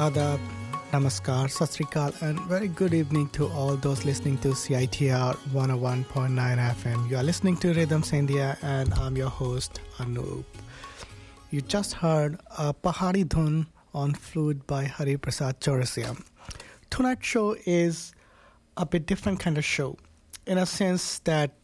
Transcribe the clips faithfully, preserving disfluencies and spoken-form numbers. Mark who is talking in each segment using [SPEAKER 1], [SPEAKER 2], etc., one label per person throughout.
[SPEAKER 1] Adab, Namaskar, Sat Sri Akal, and very good evening to all those listening to C I T R one oh one point nine F M. You are listening to Rhythms India, and I'm your host, Anup. You just heard a Pahari Dhun on flute by Hari Prasad Chaurasia. Tonight's show is a bit different kind of show, in a sense that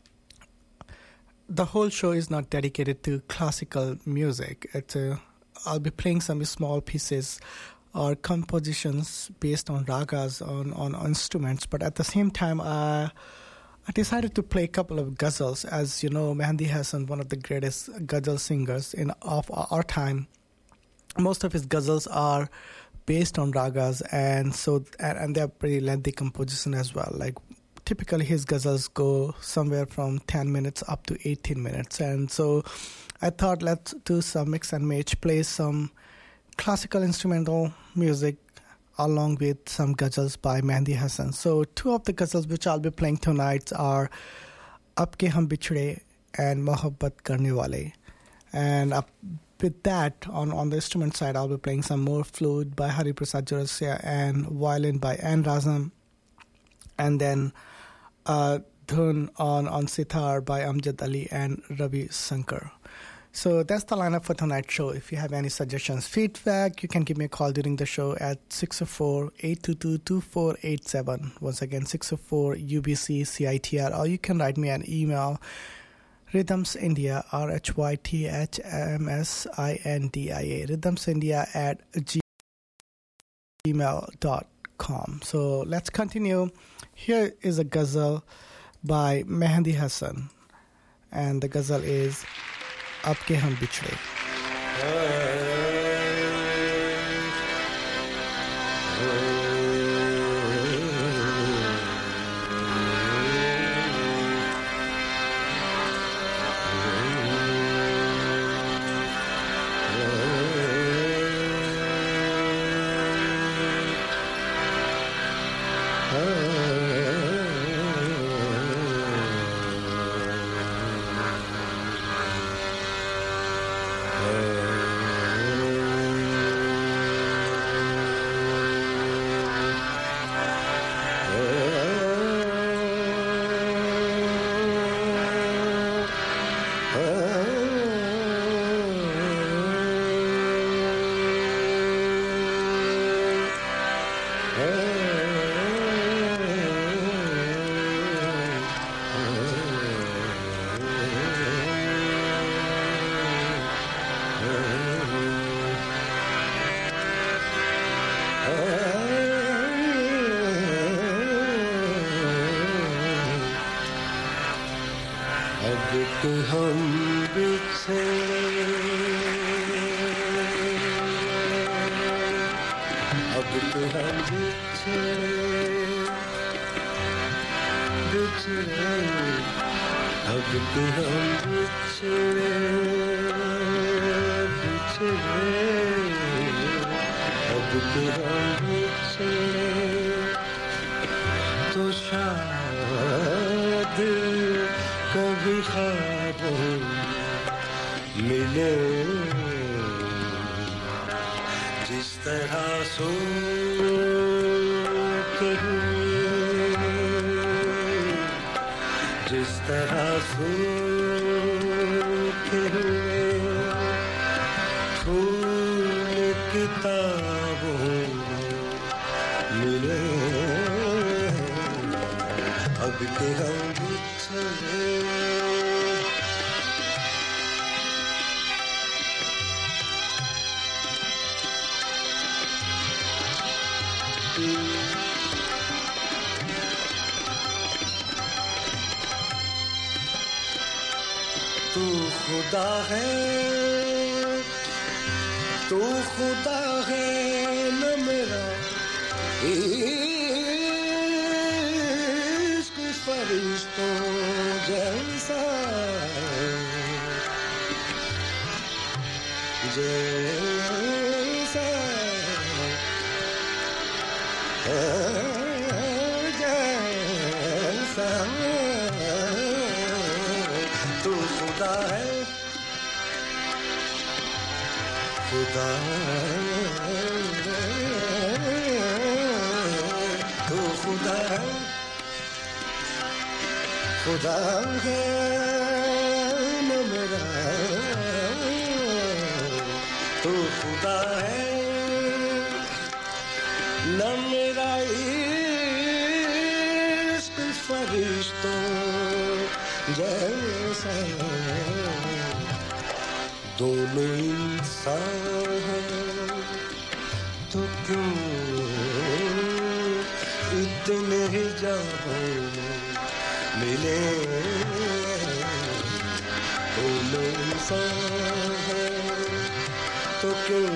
[SPEAKER 1] the whole show is not dedicated to classical music. It's a, I'll be playing some small pieces or compositions based on ragas, on, on instruments, but at the same time, uh, I decided to play a couple of ghazals. As you know, Mehndi Hasan, one of the greatest ghazal singers in of our time, most of his ghazals are based on ragas, and so and, and they're pretty lengthy composition as well. Like typically, his ghazals go somewhere from ten minutes up to eighteen minutes, and so I thought let's do some mix and match, play some classical instrumental music along with some ghazals by Mehndi Hasan. So two of the ghazals which I'll be playing tonight are Ab Ke Hum Bichde and Mohabbat Karne Wale. And uh, with that, on, on the instrument side, I'll be playing some more flute by Hari Prasad Chaurasia and violin by N. Razam. And then uh, dhun on, on sitar by Amjad Ali and Ravi Shankar. So that's the lineup for tonight's show. If you have any suggestions, feedback, you can give me a call during the show at six oh four, eight two two, two four eight seven. Once again, six oh four U B C C I T R. Or you can write me an email, rhythmsindia, R H Y T H M S I N D I A, rhythmsindia at gmail dot com. So let's continue. Here is a ghazal by Mehndi Hasan. And the ghazal is Ab Ke Hum Bichde.
[SPEAKER 2] तू खुदा है तू खुदा है न मेरा इश्क फरिश्तों जैसा जैसा जैसा तू खुदा है खुदा तू खुदा है खुदा है न मेरा तू खुदा है न मेरा इश्क फरिश्तों जैसा दोनों इंसान हैं तो क्यों इतने ही जाओ मिले दोनों इंसान हैं तो क्यों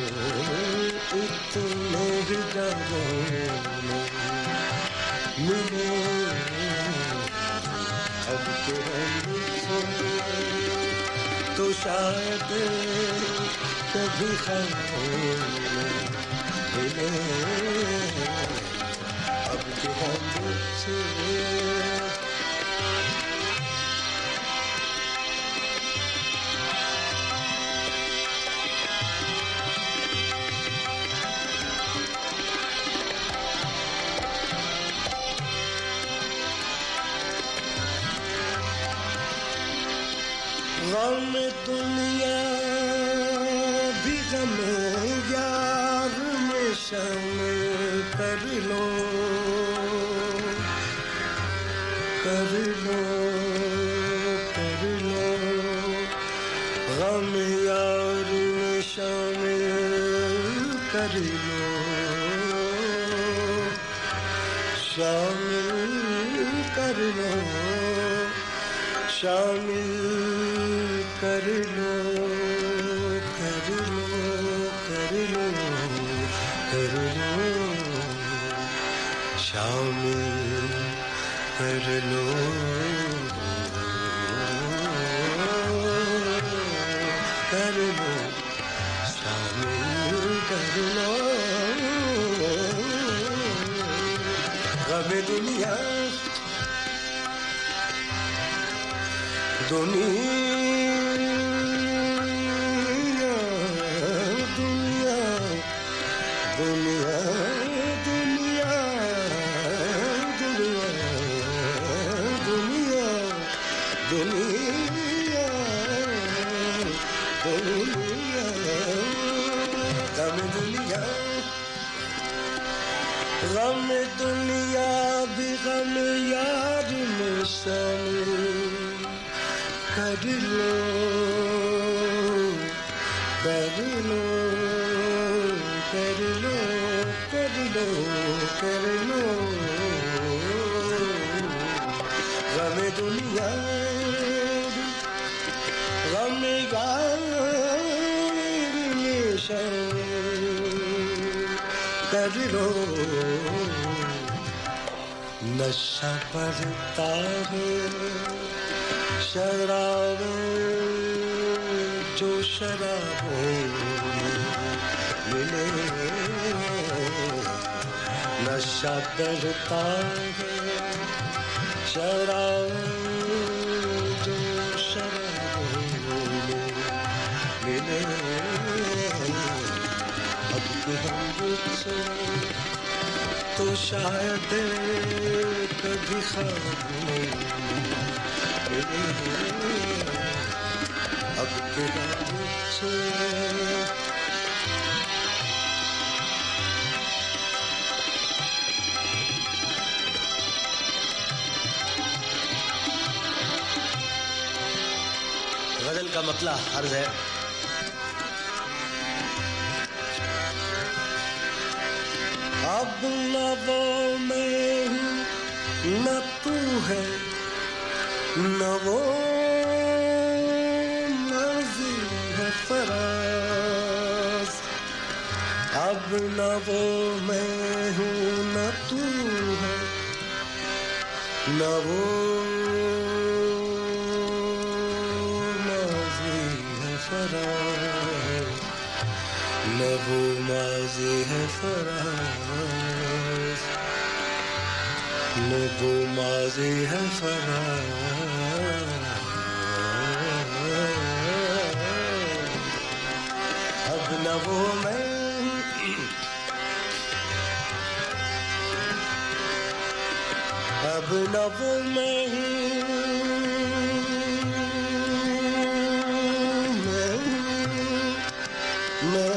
[SPEAKER 2] इतने ही जाओ मिले अब के हम तो शायद कभी ख्याल मिले अब के हम गम दुनिया भी गम यार में शामिल कर लो कर लो कर लो गम यार में शामिल कर लो शामिल कर लो शामिल कर लो कर लो कर लो कर लो शामिल कर लो कर लो शामिल कर लो गम दुनिया दुनिया दुनिया दुनिया दुनिया दुनिया दुनिया दुनिया दुनिया गम दुनिया गम दुनिया भी गम यार में शामिल कर लो कर लो कर लो कर लो कर लो गम दुनिया गम यार में शामिल कर लो नशा पड़ता है शराब जो शराबों मिले नशा करता है शराब जो शराबों मिले अब के हम मुझसे तो शायद कभी ख्वाब अब के मुझसे गजल का मतला अर्ज है अब न वो मैं हूँ न तू है न वो मर्जी है फराज अब न वो मैं हूँ न तू है न वो मर्जी है फराज न वो मर्जी है फराज न वो माज़ी है फराज अब न वो मैं अब नव में हूँ मैं मैं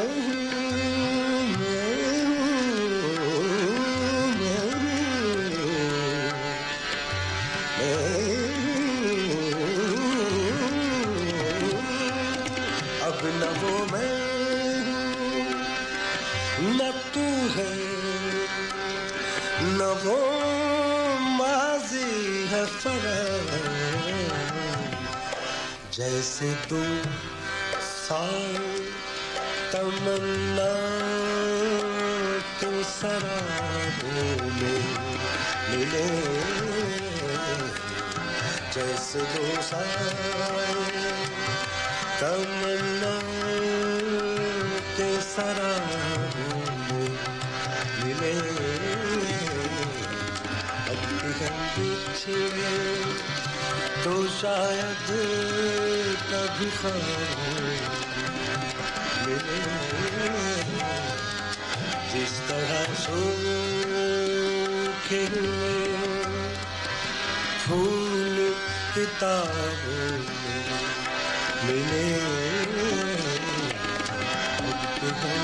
[SPEAKER 2] अब नवो मैं न तू है न वो माजी है फरार जैसे दो साल तमन्ना तो सराबों में मिले जैसे दो साल तमन्ना के सराबों में मिले अब भी हम बिछड़े तो शायद कभी ख्वाब मिले जिस तरह सूखे हुए फूल किताबों में मिले अब भी हम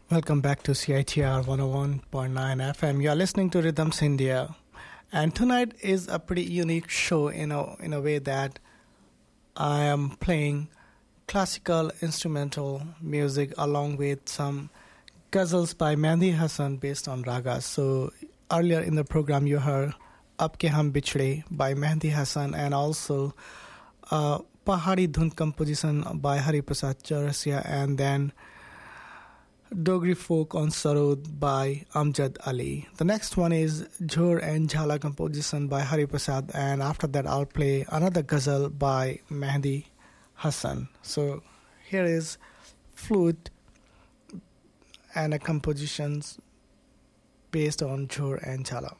[SPEAKER 1] Welcome back to C I T R one oh one point nine F M. You are listening to Rhythms India. And tonight is a pretty unique show in a, in a way that I am playing classical instrumental music along with some ghazals by Mehndi Hasan based on ragas. So earlier in the program you heard Ab Ke Hum Bichde by Mehndi Hasan, and also uh, Pahari Dhund composition by Hari Prasad Chaurasia, and then Dogri Folk on Sarod by Amjad Ali. The next one is Jhor and Jhala composition by Hari Prasad, and after that I'll play another ghazal by Mehndi Hasan. So here is flute and a compositions based on Jhor and Jhala.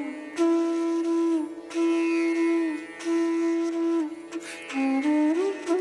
[SPEAKER 2] Thank you.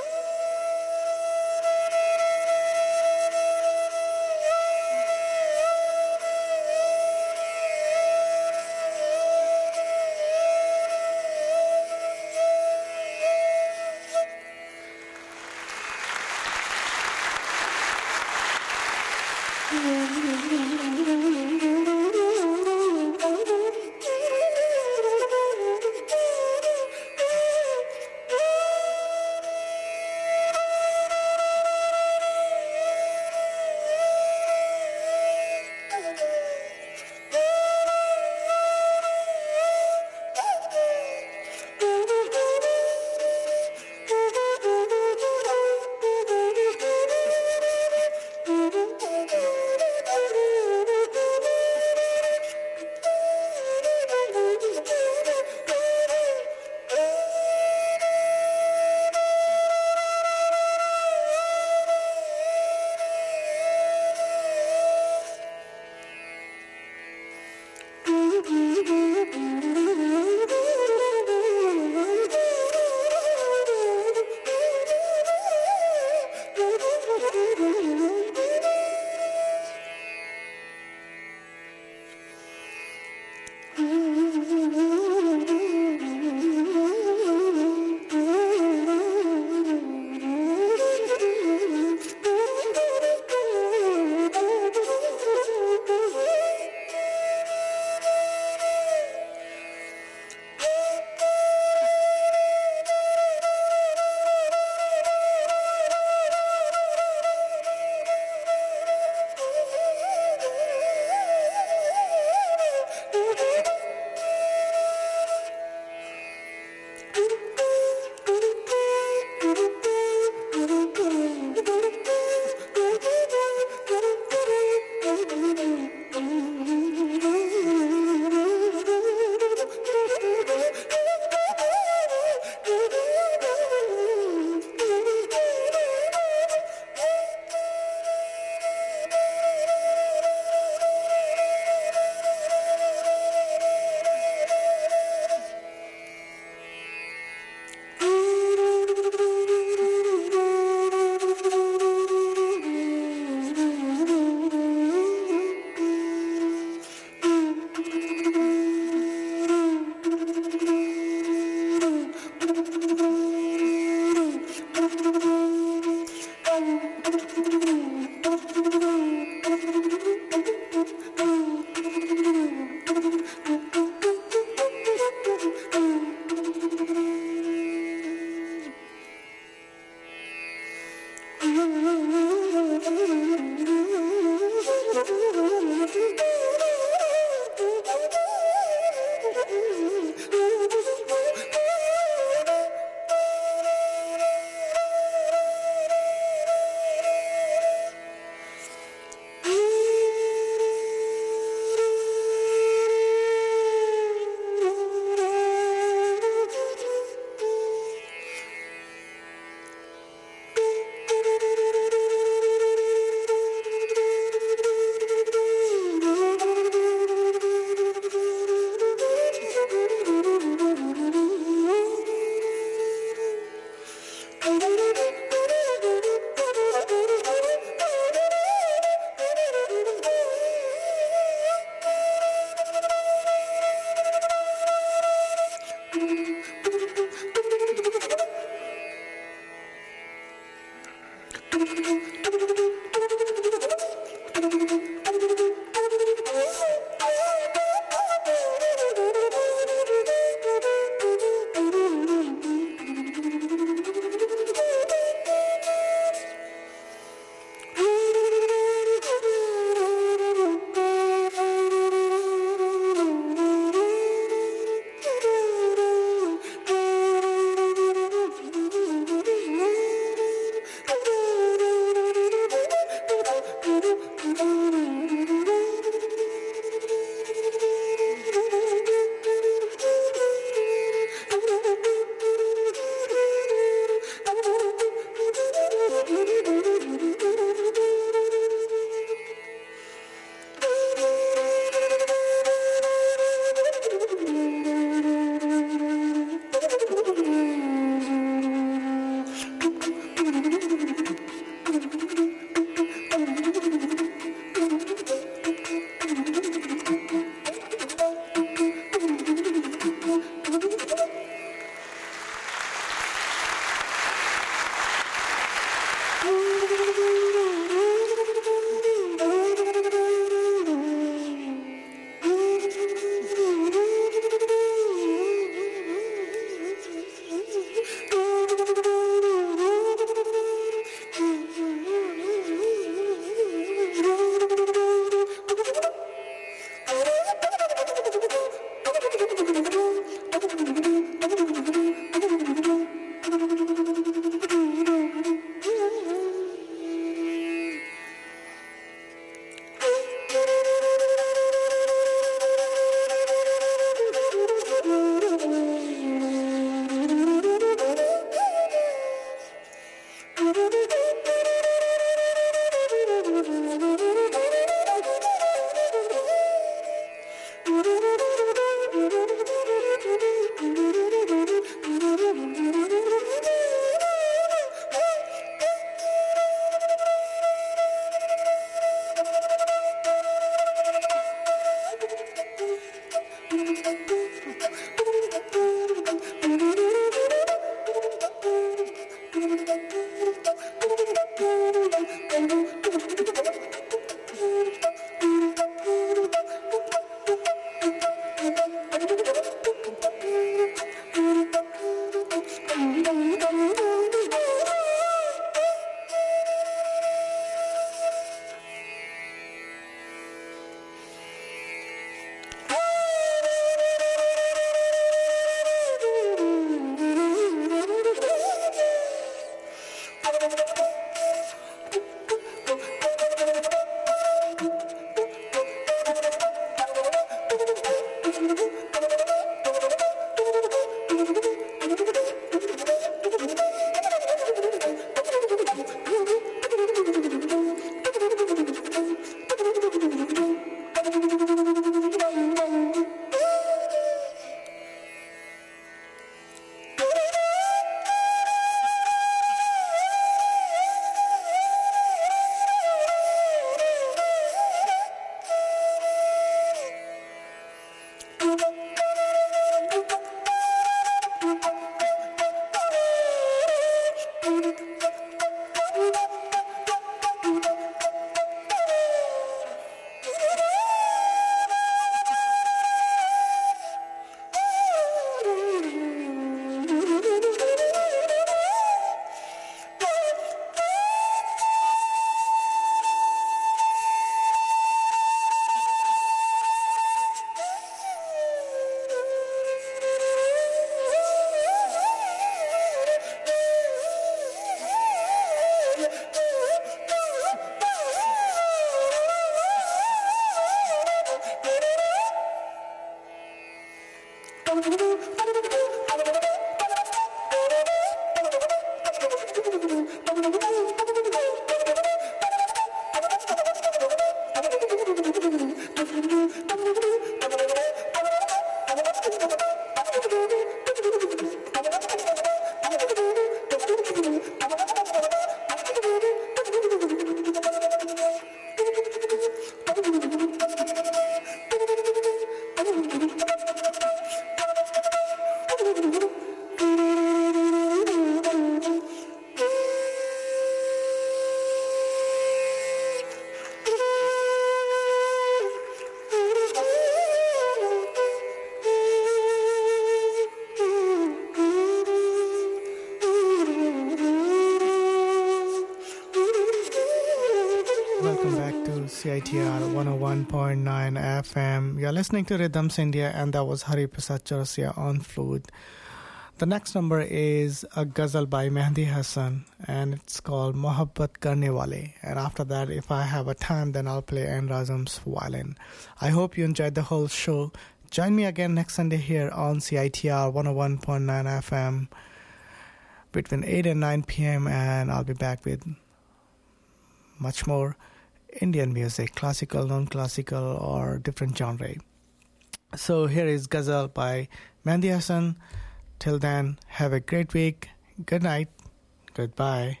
[SPEAKER 1] C I T R one oh one point nine F M. You're listening to Rhythms India, and that was Hari Prasad Chaurasia on flute. The next number is a ghazal by Mehdi Hasan, and it's called Mohabbat Karne Wale. And after that, if I have a time, then I'll play N. Razam's violin. I hope you enjoyed the whole show. Join me again next Sunday here on C I T R one oh one point nine F M between eight and nine p.m. and I'll be back with much more Indian music, classical, non-classical, or different genre. So here is Ghazal by Mehdi Hasan. Till then, have a great week. Good night. Goodbye.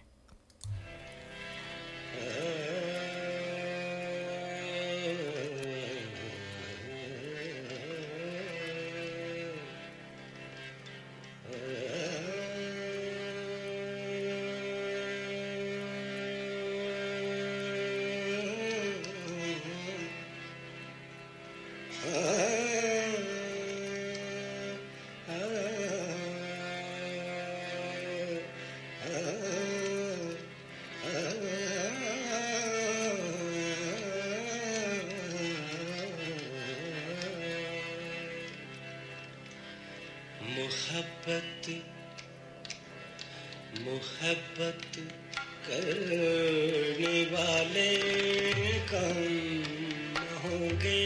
[SPEAKER 2] मोहब्बत मोहब्बत करने वाले कम होंगे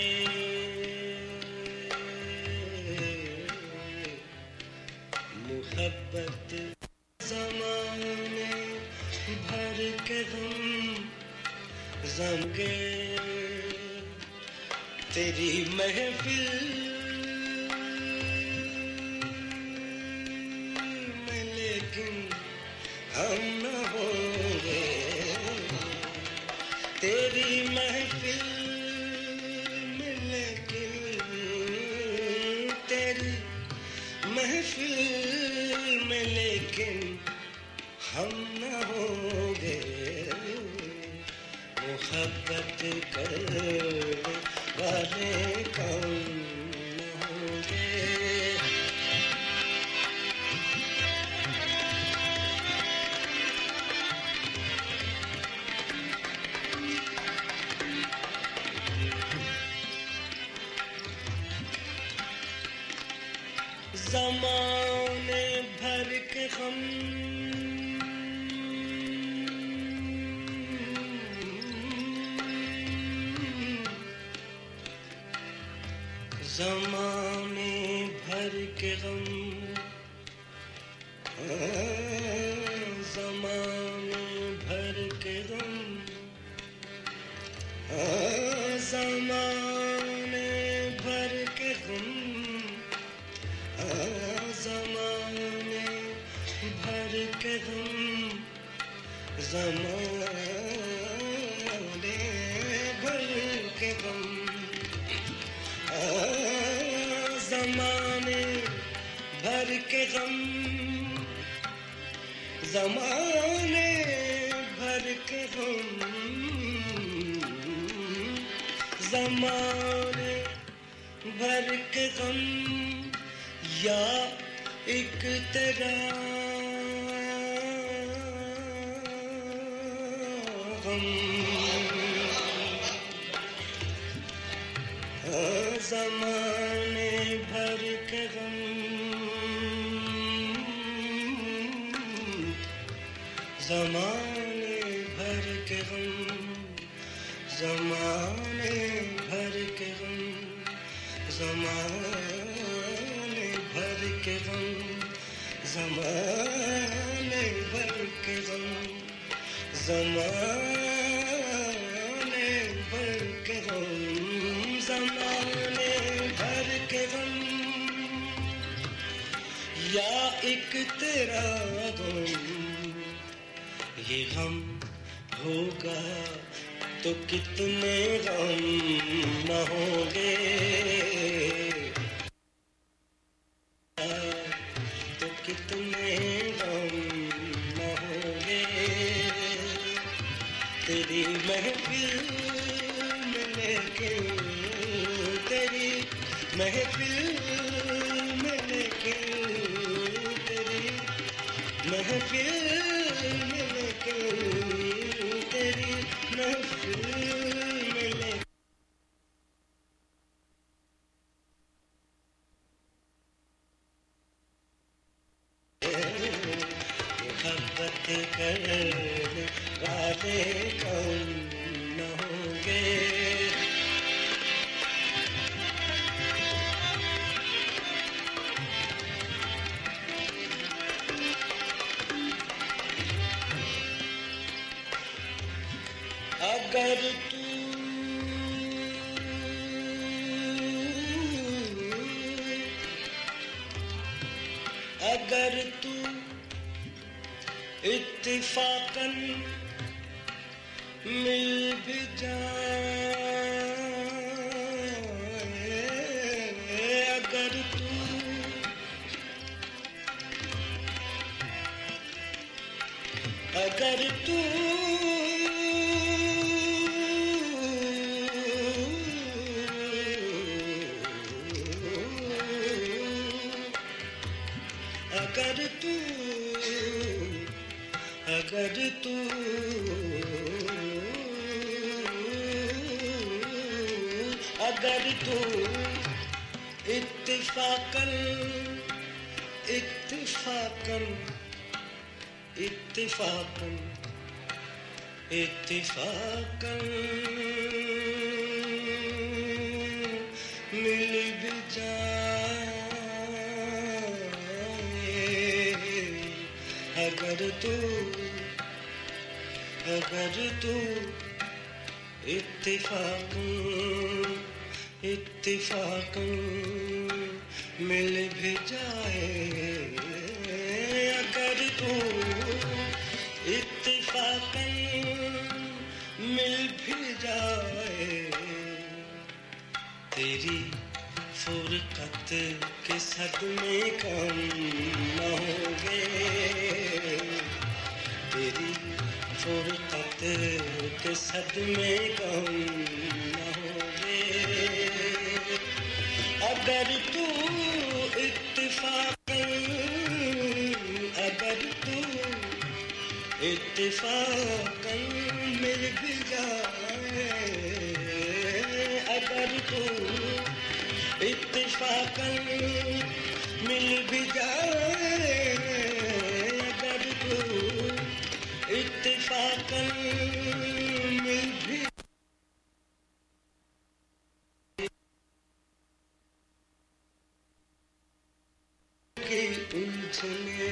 [SPEAKER 2] मोहब्बत ज़माने भर के हम ज़मगे तेरी महफिल हम न होंगे तेरी महफिल में लेकिन तेरी महफिल में लेकिन हम न होंगे मोहब्बत करने वाले कौन न होंगे ज़माने भर के हम ज़माने भर के हम ज़माने भर के हम ज़माने भर के हम ज़माने भर के हम ज़माने भर के हम ज़माने भर के हम ज़माने भर के हम ज़माने भर के हम या एक तेरा गम ज़माने भर के गम ज़माने भर के गम ज़माने भर के गम ज़माने के गम ज़माने भर के गम ज़माने भर के गम ज़माने भर के गम या एक तेरा गम ये गम होगा तो कितने गम न होंगे तो कितने गम न होंगे तेरी महफिल में लेके तेरी महफिल में लेके तेरी महफिल में लेके तेरी महफिल में लेके मोहब्बत करने वाले कौन न होंगे अगर तू अगर तू इत्तिफाकन मिल भी जाए अगर तू अगर तू अगर तू अगर तू अगर तू इत्तिफाकन इत्तिफाकन इत्तिफाकन इत्तिफाकन मिल भी जाए अगर तू अगर तू इत्तिफाकन इत्तिफाकन मिल भी जाए अगर तू इत्तिफाकन मिल भी जाए तेरी फुरकत के सदमे कम न होंगे तेरी फुरकत के सदमे कम न होंगे अगर तू इत्तिफाकन अगर तू इत्तिफाकन मिल भी जाए अगर तू इत्तिफाकन मिल भी जाए अगर तू इत्तिफाकन मिल भी की उलझने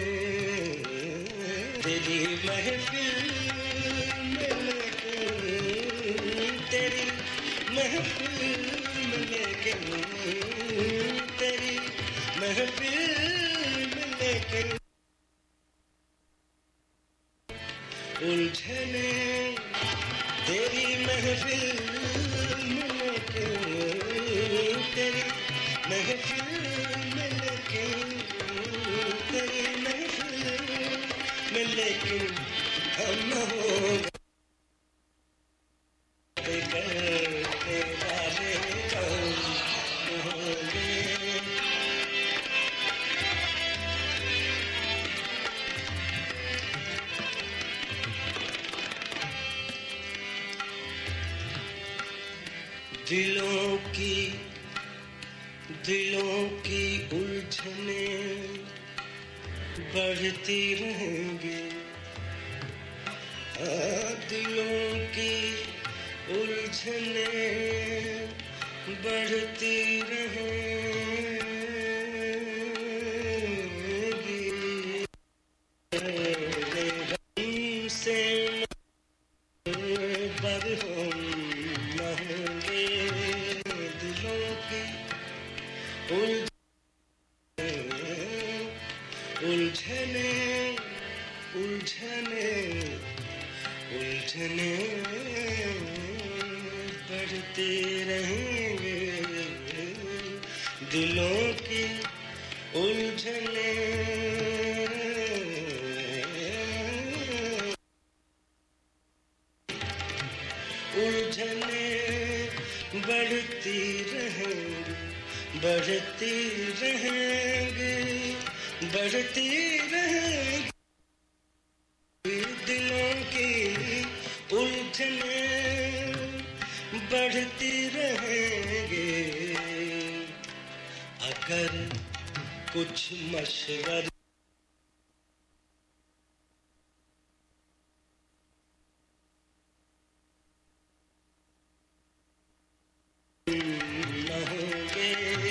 [SPEAKER 2] तेरी महफिल में लेके तेरी महफिल में लेके तेरी महफिल में लेके उलझने तेरी महफिल में लेके तेरी महफिल में लेके तेरी महफिल में लेके हम न होंगे करते वाले कौन होंगे दिलों की दिलों की उलझने बढ़ती रहेंगी दिलों की उलझने बढ़ती रहेंगी रहेंगे दिलों की उलझने उलझने बढ़ती रहेंगी बढ़ती रहेंगी बढ़ती रहेंगी दिलों की उलझने बढ़ती रहेंगे अगर कुछ मशवरा न होंगे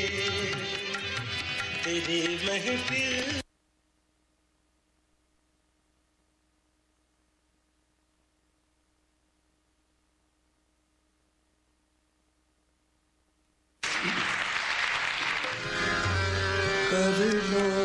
[SPEAKER 2] तेरी महफिल कर लो